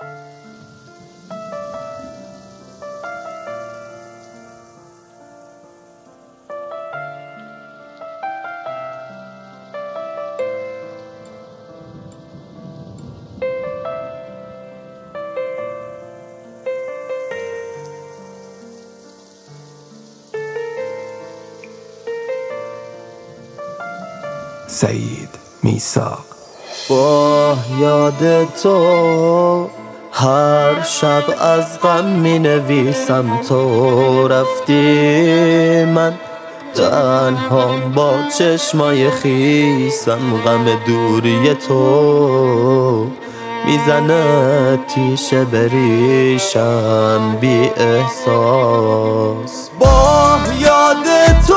سعید میثاق. با یاد تو هر شب از غم می نویسم، تو رفتی من تنها با چشمای خیسم، غم دوری تو میزنه تیشه بریشم بی احساس. با یاد تو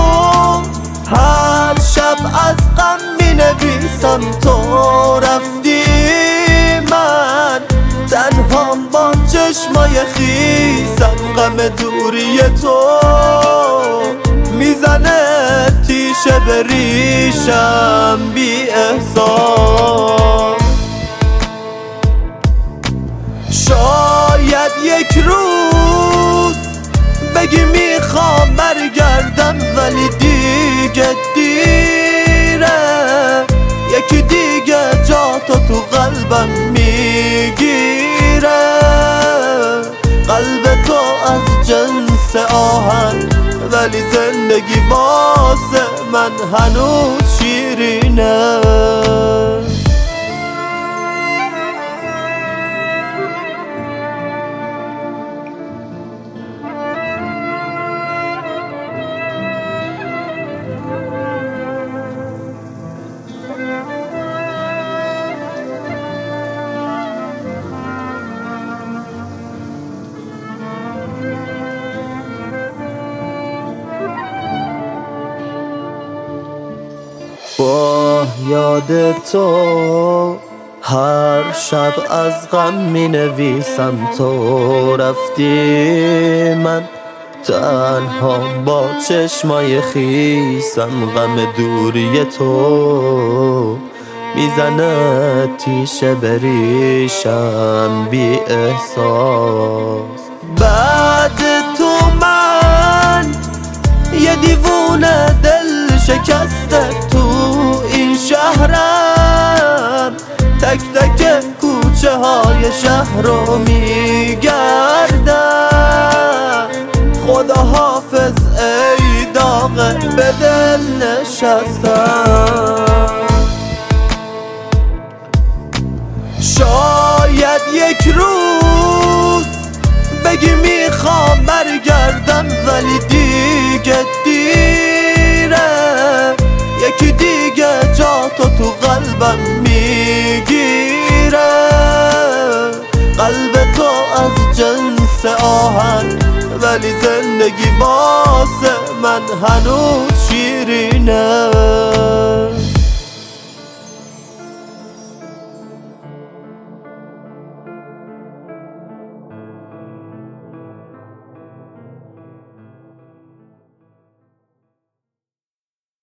هر شب از غم می نویسم، تو رفتی من تنها با چشمای خیسم، غم دوری تو میزنه تیشه بریشم بی احساس. شاید یک روز بگی میخوام برگردم، ولی دیگه دیره، یکی دیگه جا تو قلبم میگیره. قلب تو از جنس آهن، ولی زندگی واسه من هنوز شیرینه. با یاد تو هر شب از غم می نویسم، تو رفتی من تنها با چشمای خیسم، غم دوری تو میزنه تیشه بریشم بی احساس. بعد تو من یه دیوونه دل شکسته تو این شهرم، تک تک کوچه های شهر رو میگردم. خدا حافظ ای داغ به دل نشستم. شاید یک روز بگی میخوام برگردم، ولی دیگه دیره، یکی دیگه جا تو قلبم میگیره. قلب تو از جنس آهن، ولی زندگی واسه من هنوز شیرینه.